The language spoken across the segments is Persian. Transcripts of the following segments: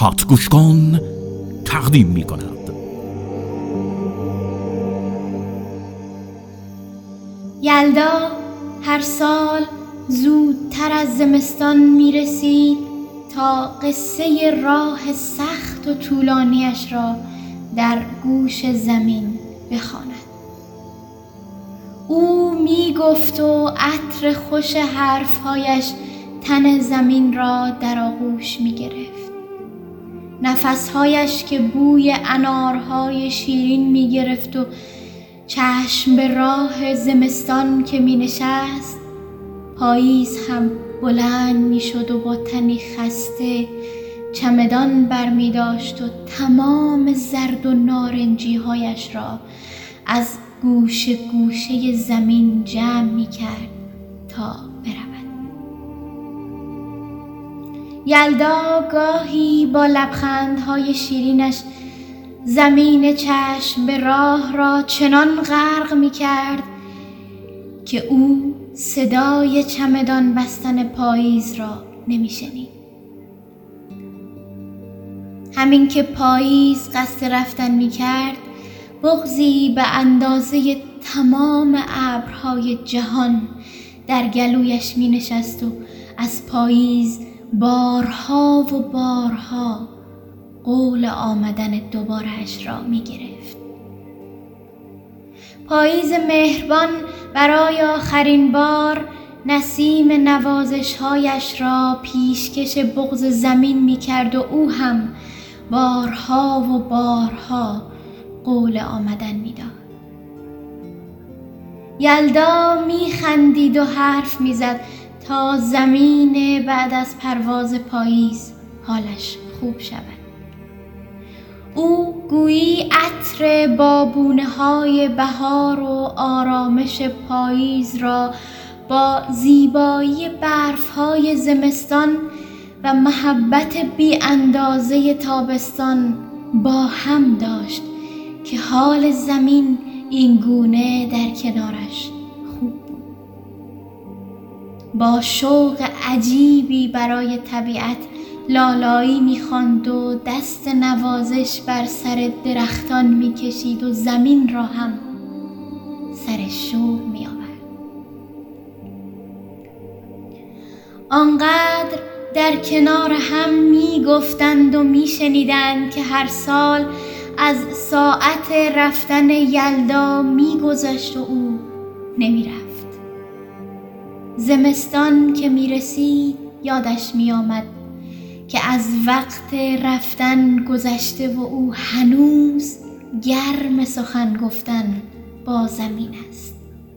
هات گوش کن تقدیم می کند. یلدا هر سال زودتر از زمستان می رسید تا قصه راه سخت و طولانیش را در گوش زمین بخواند. او می گفت و عطر خوش حرفهایش تن زمین را در آغوش می گرفت. نفسهایش که بوی انارهای شیرین می گرفت و چشم به راه زمستان که می نشست، پاییز هم بلند می شد و با تنی خسته چمدان بر می داشت و تمام زرد و نارنجی هایش را از گوشه گوشه زمین جمع می کرد تا برود. یلدا گاهی با لبخندهای شیرینش زمین چشم به راه را چنان غرق می کرد که او صدای چمدان بستن پاییز را نمی شنید. همین که پاییز قصد رفتن می کرد، بغضی به اندازه تمام ابرهای جهان در گلویش می نشست و از پاییز بارها و بارها قول آمدن دوباره‌اش را می گرفت. پاییز مهربان برای آخرین بار نسیم نوازش‌هایش را پیشکش بغض زمین می کرد و او هم بارها و بارها قول آمدن می داد. یلدا می خندید و حرف می زد تا زمین بعد از پرواز پاییز حالش خوب شود. او گویی عطر بابونه های بهار و آرامش پاییز را با زیبایی برف های زمستان و محبت بی اندازه تابستان با هم داشت که حال زمین این گونه در کنارش خوب بود. با شوق عجیبی برای طبیعت لالایی می‌خواند و دست نوازش بر سر درختان می‌کشید و زمین را هم سر شوق می‌آورد. آنقدر در کنار هم می‌گفتند و می‌شنیدند که هر سال از ساعت رفتن یلدا می‌گذشت و او نمی‌رفت. زمستان که می‌رسید یادش می‌آمد که از وقت رفتن گذشته و او هنوز گرم سخن گفتن با زمین است.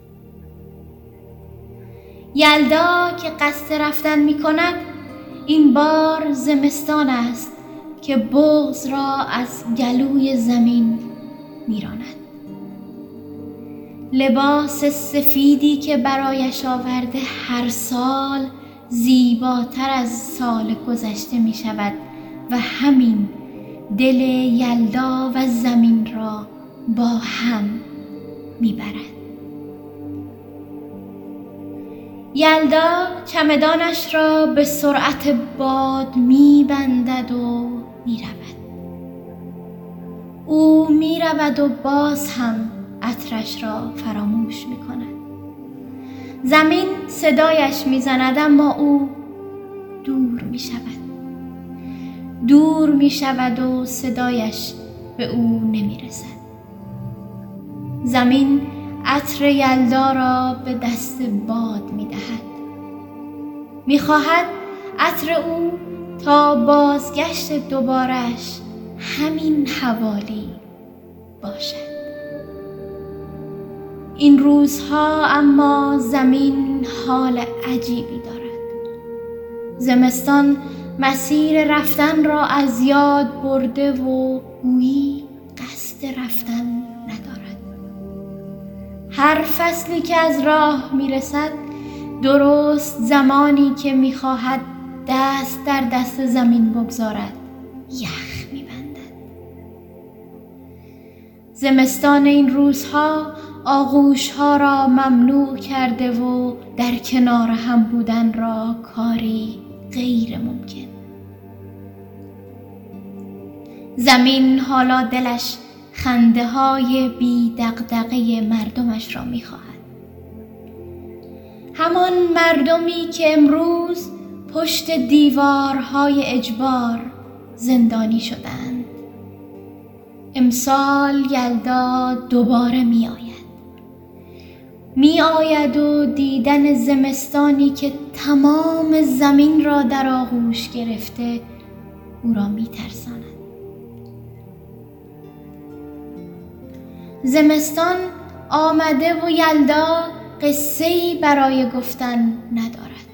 یلدا که قصد رفتن می کند، این بار زمستان است که بغض را از گلوی زمین می راند. لباس سفیدی که برایش آورده هر سال زیباتر از سال گذشته می شود و همین دل یلدا و زمین را با هم می برد. یلدا چمدانش را به سرعت باد می بندد و می رود. او می رود و باز هم عطرش را فراموش می کند. زمین صدایش میزند اما او دور می شود. دور می شود و صدایش به او نمی رسد. زمین عطر یلدا را به دست باد می دهد. می خواهد عطر او تا بازگشت دوبارش همین حوالی باشد. این روزها اما زمین حال عجیبی دارد. زمستان مسیر رفتن را از یاد برده و گویی قصد رفتن ندارد. هر فصلی که از راه میرسد درست زمانی که میخواهد دست در دست زمین بگذارد یخ میبندد. زمستان این روزها آغوش‌ها را ممنوع کرده و در کنار هم بودن را کاری غیر ممکن. زمین حالا دلش خنده های بی دغدغه مردمش را می‌خواهد. همان مردمی که امروز پشت دیوارهای اجبار زندانی شدند. امسال یلدا دوباره می آید و دیدن زمستانی که تمام زمین را در آغوش گرفته او را می ترساند. زمستان آمده و یلدا قصه‌ای برای گفتن ندارد.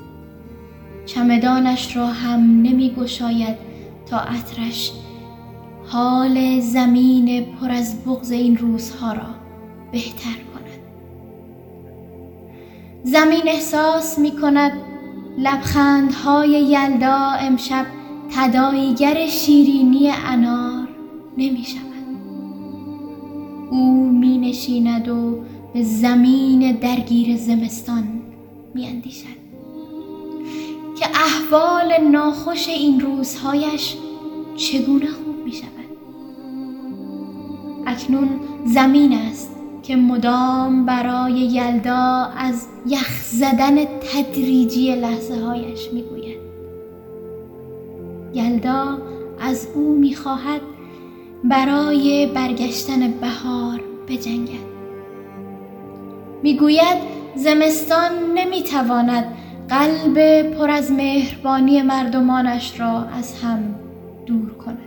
چمدانش را هم نمی گشاید تا عطرش حال زمین پر از بغض این روزها را بهتر کند. زمین احساس می کند لبخندهای یلدا امشب تداعیگر شیرینی انار نمی شود. او می نشیند و به زمین درگیر زمستان می اندیشد که احوال ناخوش این روزهایش چگونه خوب می شود. اکنون زمین است که مدام برای یلدا از یخ زدن تدریجی لحظه هایش می گوید. یلدا از او می خواهد برای برگشتن بهار بجنگد. می گوید زمستان نمی تواند قلب پر از مهربانی مردمانش را از هم دور کند.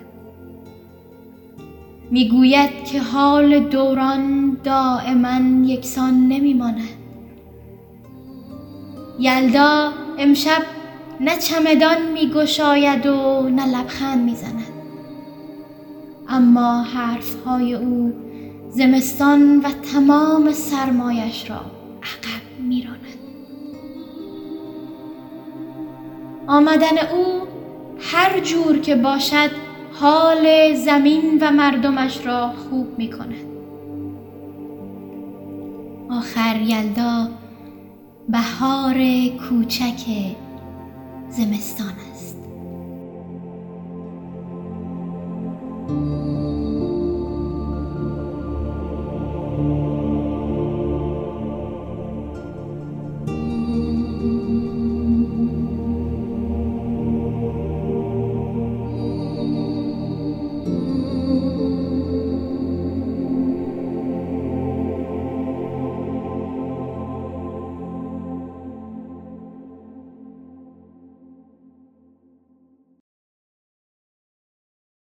می گوید که حال دوران دائما یکسان نمی ماند. یلدا امشب نه چمدان می گشاید و نه لبخند می زند. اما حرفهای او زمستان و تمام سرمایش را عقب می راند. آمدن او هر جور که باشد حال زمین و مردمش را خوب می کند. آخر یلدا بهار کوچک زمستان است.